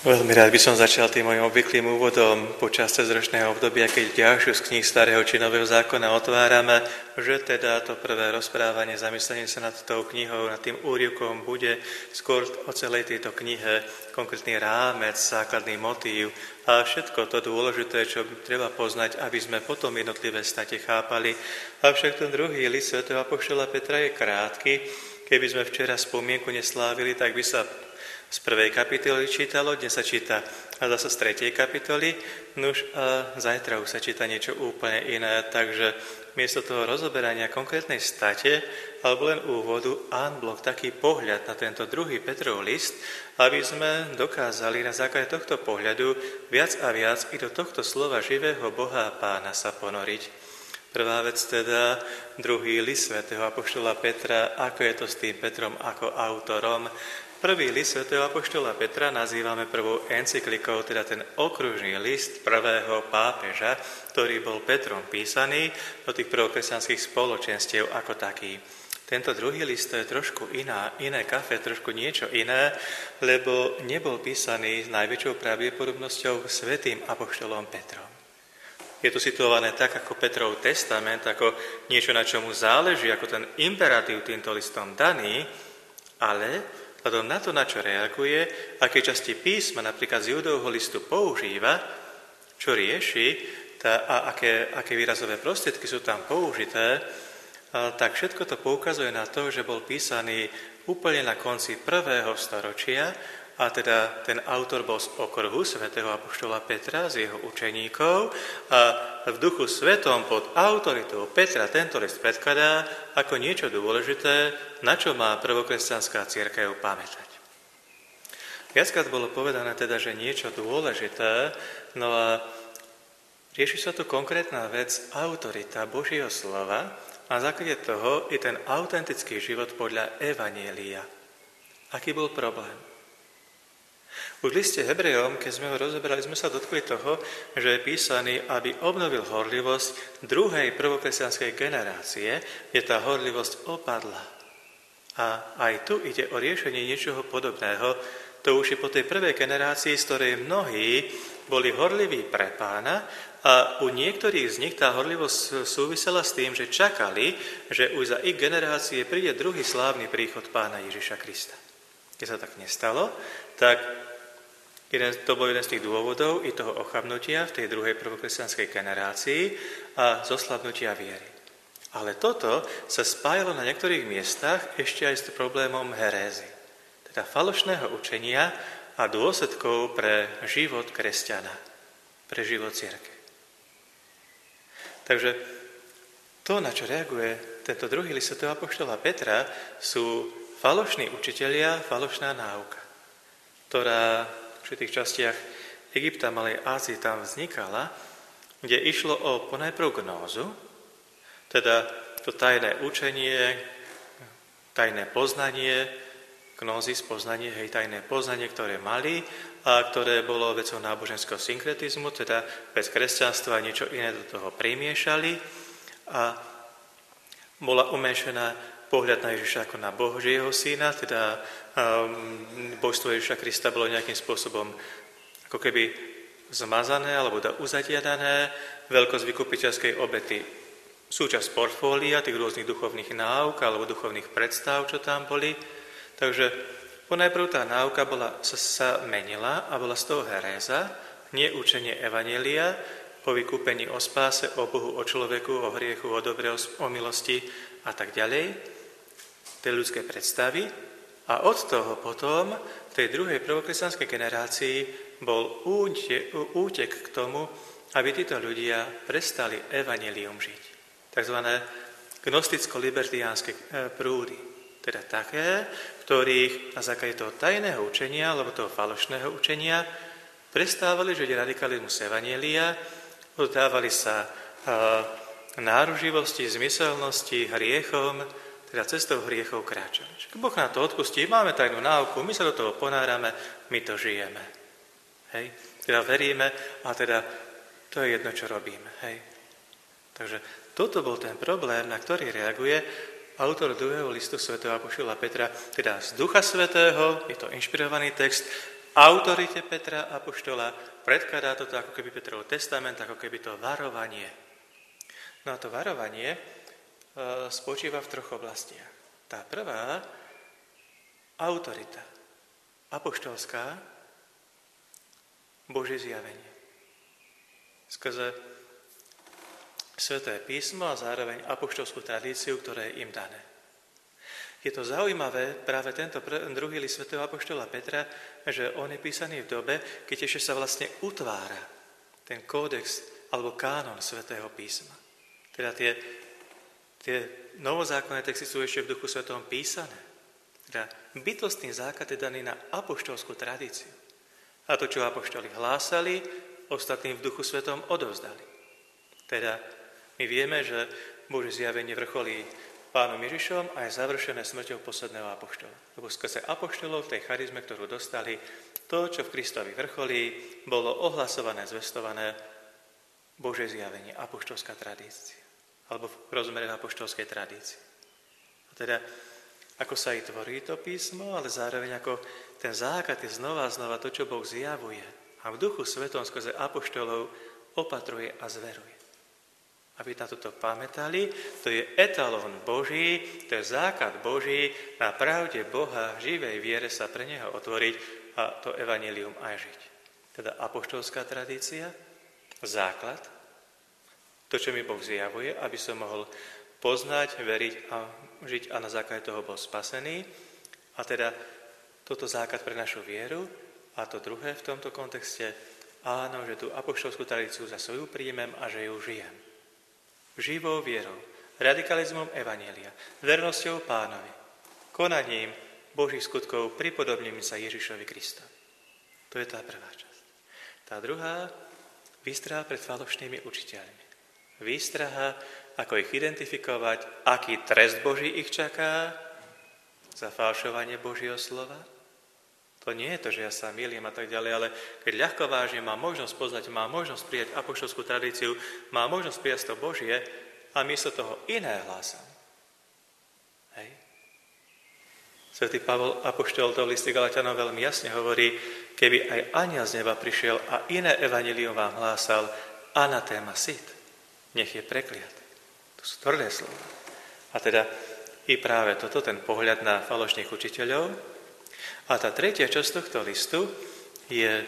Veľmi rád by som začal tým mojim obvyklým úvodom počas cezročného obdobia, keď ďalšiu z kníh Starého či Nového zákona otvárame, že teda to prvé rozprávanie, zamyslenie sa nad tou knihou, nad tým úryvkom bude skôr o celej tejto knihe konkrétny rámec, základný motív a všetko to dôležité, čo treba poznať, aby sme potom jednotlivé state chápali. Avšak ten druhý list svätého apoštola Petra je krátky. Keby sme včera spomienku neslávili, tak by sa z 1. kapitoly čítalo, dnes sa číta a zase z 3. kapitoly, nuž a zajtra už sa číta niečo úplne iné, takže miesto toho rozoberania konkrétnej state alebo len úvodu en bloc taký pohľad na tento druhý Petrov list, aby sme dokázali na základe tohto pohľadu viac a viac i do tohto slova živého Boha a Pána sa ponoriť. Prvá vec teda, druhý list svätého apoštola Petra, ako je to s tým Petrom ako autorom. Prvý list svätého apoštola Petra nazývame prvou encyklikou, teda ten okružný list prvého pápeža, ktorý bol Petrom písaný do tých prvokresťanských spoločenstiev ako taký. Tento druhý list to je trošku iné kafe, trošku niečo iné, lebo nebol písaný s najväčšou pravdepodobnosťou svätým apoštolom Petrom. Je to situované tak, ako Petrov testament, ako niečo, na čomu záleží, ako ten imperatív týmto listom daný, ale vzhľadom na to, na čo reaguje, aké časti písma napríklad z Judovho listu používa, čo rieši a aké výrazové prostriedky sú tam použité, tak všetko to poukazuje na to, že bol písaný úplne na konci 1. storočia, a teda ten autor bol z okruhu svätého apoštola Petra, z jeho učeníkov a v duchu svetom pod autoritou Petra tento list predkladá ako niečo dôležité, na čo má prvokresťanská cirkev pamätať. Viackrát bolo povedané teda, že niečo dôležité, no a rieši sa tu konkrétna vec, autorita Božieho slova a na základe toho je ten autentický život podľa Evanjelia. Aký bol problém? Už v liste Hebrejom, keď sme ho rozoberali, sme sa dotkli toho, že je písaný, aby obnovil horlivosť druhej prvokresťanskej generácie, kde tá horlivosť opadla. A aj tu ide o riešenie niečoho podobného. To už je po tej prvej generácii, z ktorej mnohí boli horliví pre Pána a u niektorých z nich tá horlivosť súvisela s tým, že čakali, že už za ich generácie príde druhý slávny príchod Pána Ježiša Krista. Keď sa tak nestalo, tak to bol jeden z tých dôvodov i toho ochabnutia v tej druhej prvokresťanskej generácii a zoslabnutia viery. Ale toto sa spájalo na niektorých miestach ešte aj s problémom herézy, teda falošného učenia a dôsledkov pre život kresťana, pre život cirkvi. Takže to, na čo reaguje tento druhý list svätého apoštola Petra, sú falošní učitelia, falošná náuka, ktorá v tých častiach Egypta, Malej Ázie tam vznikala, kde išlo o ponajprv gnózu, teda to tajné učenie, tajné poznanie, gnózis, poznanie, tajné poznanie, ktoré mali a ktoré bolo vecou náboženského synkretizmu, teda bez kresťanstva niečo iné do toho primiešali a bola umenšená pohľad na Ježiša ako na Božieho syna, teda božstvo Ježiša Krista bolo nejakým spôsobom ako keby zmazané alebo uzatiadané, veľkosť vykupiteľskej obety, súčasť portfólia tých rôznych duchovných náuk alebo duchovných predstav, čo tam boli. Takže ponajprv tá náuka sa menila a bola z toho heréza, nie učenie evanjelia o vykúpení, o spáse, o Bohu, o človeku, o hriechu, o dobre, o milosti a tak ďalej, tej ľudskej predstavy. A od toho potom v tej druhej prvokresťanskej generácii bol útek k tomu, aby títo ľudia prestali evanjelium žiť. Takzvané gnosticko-libertiánske prúdy. Teda také, ktorých na základe toho tajného učenia alebo toho falošného učenia prestávali žiť radikalizmus evanjelia, oddávali sa náruživosti, zmyselnosti, hriechom, teda cestou hriechov kráčali. Boh nám to odpustí, máme tajnú náuku, my sa do toho ponárame, my to žijeme. Hej? Teda veríme a teda to je jedno, čo robíme. Hej? Takže toto bol ten problém, na ktorý reaguje autor druhého listu svätého apoštola Petra, teda z Ducha Svätého, je to inšpirovaný text, autorite Petra apoštola, predkladá toto ako keby Petrov testament, ako keby to varovanie. No a to varovanie spočíva v troch oblastiach. Tá prvá, autorita, apoštolská, Božie zjavenie. Skrze Sväté písmo a zároveň apoštolskú tradíciu, ktoré je im dané. Je to zaujímavé, práve tento druhý list svätého apoštola Petra, že on je písaný v dobe, keď ešte sa vlastne utvára ten kódex alebo kánon svätého písma. Teda tie novozákonné texty sú ešte v duchu svetom písané. Teda bytostný základ je daný na apoštolskú tradíciu. A to, čo apoštoli hlásali, ostatným v duchu svetom odovzdali. Teda my vieme, že Božie zjavenie vrcholí Pánom Ježišom a je završené smrťou posledného apoštola. Lebo skrze apoštolov v tej charizme, ktorú dostali, to, čo v Kristovi vrcholí, bolo ohlasované, zvestované Božie zjavenie, apoštolská tradícia. Alebo v rozmere apoštolskej tradície. A teda, ako sa i tvorí to písmo, ale zároveň ako ten základ je znova a znova to, čo Boh zjavuje. A v duchu svetom skrze apoštolov opatruje a zveruje. Aby na toto pamätali, to je etalón Boží, to je základ Boží, na pravde Boha v živej viere sa pre Neho otvoriť a to evanjelium aj žiť. Teda apoštolská tradícia, základ, to, čo mi Boh zjavuje, aby som mohol poznať, veriť a žiť a na základe toho bol spasený. A teda toto základ pre našu vieru a to druhé v tomto kontexte, áno, že tú apoštolskú tradíciu za svoju príjmem a že ju žijem. Živou vierou, radikalizmom evanjelia, vernosťou Pánovi, konaním Božích skutkov pripodobním sa Ježišovi Kristovi. To je tá prvá časť. Tá druhá, výstraha pred falošnými učiteľmi. Výstraha, ako ich identifikovať, aký trest Boží ich čaká za falšovanie Božieho slova. To nie je to, že ja sa mýlim a tak ďalej, ale keď ľahko vážne má možnosť poznať, má možnosť prijať apoštolskú tradíciu, má možnosť prijať to Božie a miesto toho iné hlásam. Hej. Svätý Pavol apoštol to v liste Galatianom veľmi jasne hovorí, keby aj anjel z neba prišiel a iné evanjelium vám hlásal, anatéma sit, nech je prekliatý. To sú tvrdé slova. A teda i práve toto, ten pohľad na falošných učiteľov. A tá tretia časť tohto listu je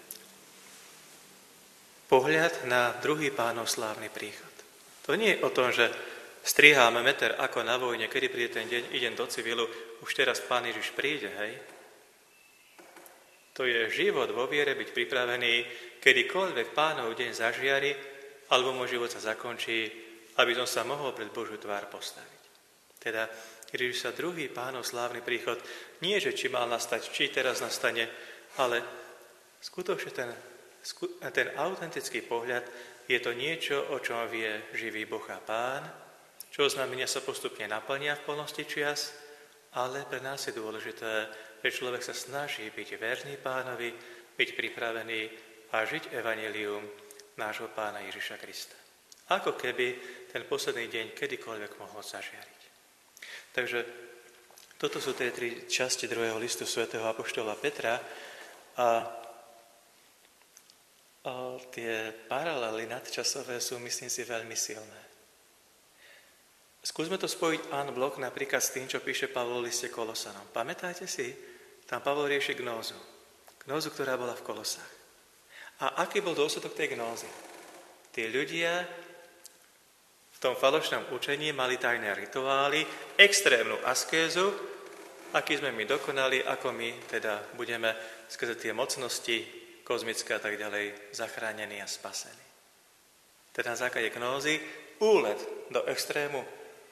pohľad na druhý Pánov slávny príchod. To nie je o tom, že striháme meter ako na vojne, kedy príde ten deň, idem do civilu, už teraz Pán Ježiš príde, hej? To je život vo viere, byť pripravený, kedykoľvek Pánov deň zažiari, alebo môj život sa zakončí, aby som sa mohol pred Božiu tvár postaviť. Teda Ježiš sa druhý Pánov slávny príchod, nie že či mal nastať, či teraz nastane, ale skutočne ten autentický pohľad je to niečo, o čom vie živý Boh a Pán, čo znamenia sa postupne naplnia v plnosti čias, ale pre nás je dôležité, že človek sa snaží byť verný Pánovi, byť pripravený a žiť evanjelium nášho Pána Ježiša Krista. Ako keby ten posledný deň kedykoľvek mohol zažiariť. Takže toto sú tie tri časti druhého listu svätého apoštola Petra a tie paralely nadčasové sú, myslím si, veľmi silné. Skúsme to spojiť en bloc napríklad s tým, čo píše Pavol v liste Kolosanom. Pamätáte si? Tam Pavol rieši gnózu. Gnózu, ktorá bola v Kolosách. A aký bol dôsledok tej gnózy? Tí ľudia v tom falošnom učení mali tajné rituály, extrémnu askézu, aký sme my dokonali, ako my teda budeme skrze tie mocnosti kozmické a tak ďalej zachránení a spasení. Teda na základe gnózy úlet do extrému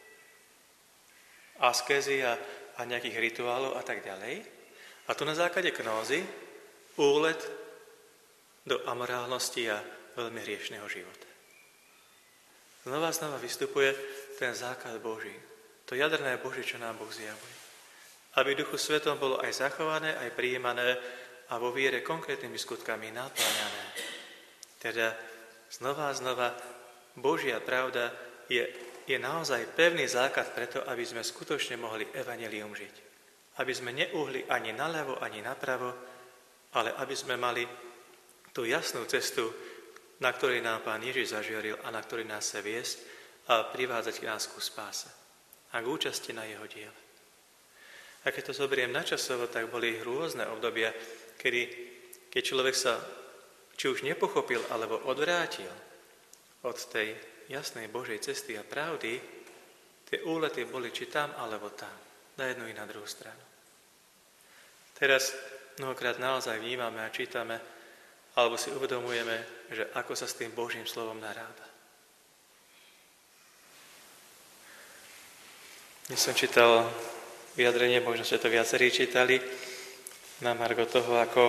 askézy a nejakých rituálov a tak ďalej. A tu na základe gnózy úlet do amorálnosti a veľmi hriešného života. Znova vystupuje ten základ Boží. To jadrné Boží, čo nám Boh zjavuje. Aby Duchu Svetom bolo aj zachované, aj prijímané a vo viere konkrétnymi skutkami naplňané. Teda znova Božia pravda je naozaj pevný základ preto, aby sme skutočne mohli evanjelium žiť. Aby sme neuhli ani naľavo, ani napravo, ale aby sme mali tú jasnú cestu, na ktorej nám Pán Ježiš zažiaril a na ktorej nás chce viesť a privádzať k nás ku spáse a k účasti na jeho diele. A keď to zoberiem načasovo, tak boli rôzne obdobia, keď človek sa či už nepochopil, alebo odvrátil od tej jasnej Božej cesty a pravdy, tie úlety boli či tam, alebo tam, na jednu i na druhú stranu. Teraz mnohokrát naozaj vnímame a čítame, alebo si uvedomujeme, že ako sa s tým Božím slovom narába. Dnes som čítal vyjadrenie, možno ste to viacerí čítali, na margo toho, ako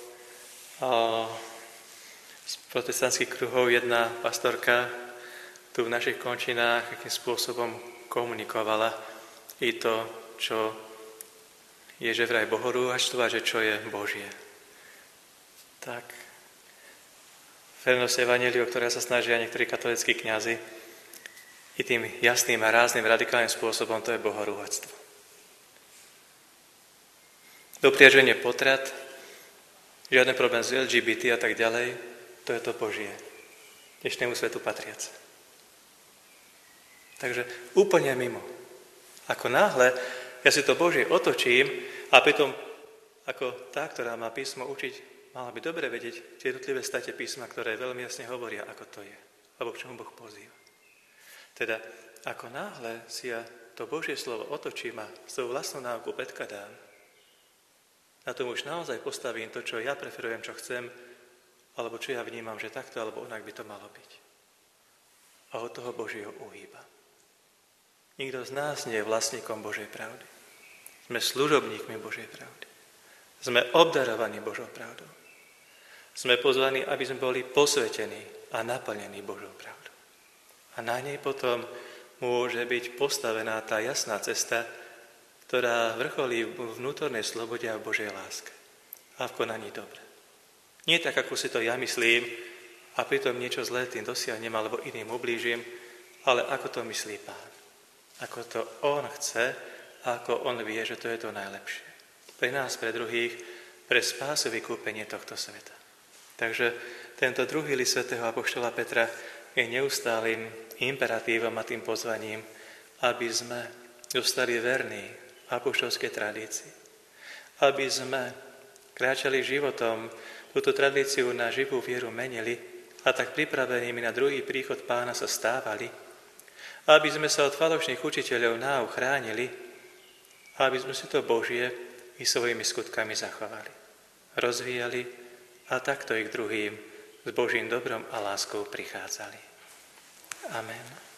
z protestantských kruhov jedna pastorka tu v našich končinách akým spôsobom komunikovala i to, čo je že vraj bohorúhačstvo a že čo je Božie. Tak vernosť evanjeliu, ktoré sa snažia niektorí katolícki kňazi, i tým jasným a rázným radikálnym spôsobom, to je bohorúhačstvo. Dopriaženie potrat, žiadny problém s LGBT a tak ďalej, to je to Božie, dnešnému svetu patriace. Takže úplne mimo. Ako náhle ja si to Božie otočím a pritom ako tá, ktorá má písmo učiť, mala by dobre vedieť tie jednotlivé state písma, ktoré veľmi jasne hovoria, ako to je, alebo k čomu Boh pozýva. Teda ako náhle si ja to Božie slovo otočím a svoju vlastnú náuku predkladám, na tom už naozaj postavím to, čo ja preferujem, čo chcem, alebo čo ja vnímam, že takto, alebo onak by to malo byť. A od toho Božieho uhýba. Nikto z nás nie je vlastníkom Božej pravdy. Sme služobníkmi Božej pravdy. Sme obdarovaní Božou pravdou. Sme pozvaní, aby sme boli posvetení a naplnení Božou pravdou. A na nej potom môže byť postavená tá jasná cesta, ktorá vrcholí v vnútornej slobode a v Božej láske a v konaní dobre. Nie tak, ako si to ja myslím a pritom niečo zlé tým dosiahnem alebo iným ublížim, ale ako to myslí Pán. Ako to On chce a ako On vie, že to je to najlepšie. Pre nás, pre druhých, pre spásu vykúpenie tohto sveta. Takže tento druhý list svätého apoštola Petra je neustálým imperatívom a tým pozvaním, aby sme zostali verní apoštolskej tradícii. Aby sme kráčali životom, túto tradíciu na živú vieru menili a tak pripravenými na druhý príchod Pána sa stávali, aby sme sa od falošných učiteľov náuch chránili, aby sme si to Božie i svojimi skutkami zachovali, rozvíjali a takto ich druhým s Božím dobrom a láskou prichádzali. Amen.